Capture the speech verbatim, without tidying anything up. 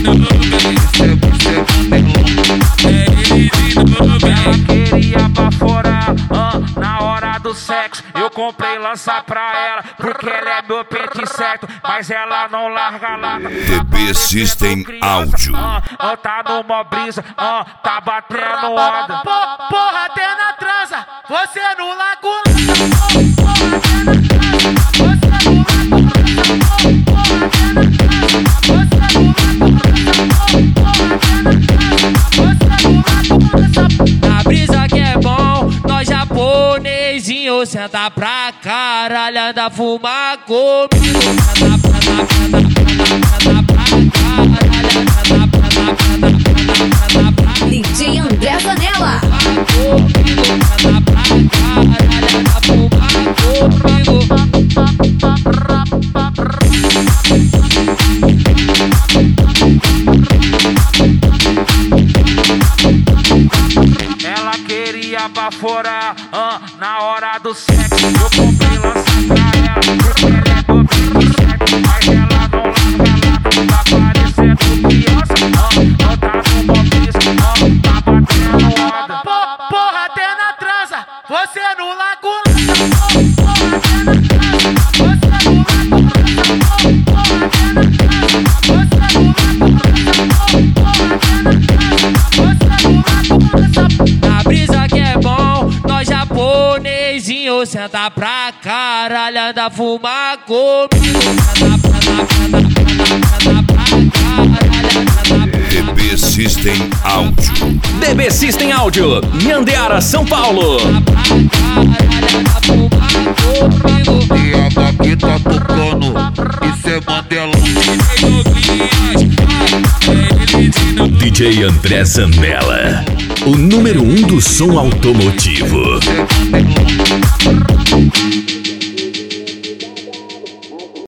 Ela queria baforar ah, na hora do sexo. Eu comprei lança pra ela, porque ela é meu pente certo. Mas ela não larga lá. D B System Áudio. Ah, ah, tá numa brisa, ah, tá batendo onda. Po- Porra, até na transa, você no lago. Porra, até na transa, você no lago. Porra, até na transa, você no lago. Porra, até na transa, você no lago. Na brisa que é bom, nós japonesinho senta pra caralho, anda fumar comigo. Senta pra, senta pra, senta pra caralho, anda pra, senta pra, senta pra D J André Zanella. comigo. Senta pra caralho, anda fumar comigo. Ela queria baforar ah, na hora do sexo. Eu comprei lança pra ela, porque ela é meu pente certo. Mas ela não larga lá, tá parecendo criança. Ah, ah, tá numa brisa, ah, tá batendo onda. Po- Porra, até na transa, você no lago. Porra, até na transa, você no lago. Porra, até na transa, você no lago. Porra, até na transa, você no lago. Na brisa que é bom, nós japonesinho senta pra caralho, anda fumar comigo. Senta pra, senta pra, senta pra caralho, anda D B System Áudio. D B System Áudio, Nhandeara, São Paulo. pra caralho, anda fumar comigo. E a daqui tá tocando, isso é Mandelão. D J André Zanella, o número um do som automotivo. Isso é Mandelão.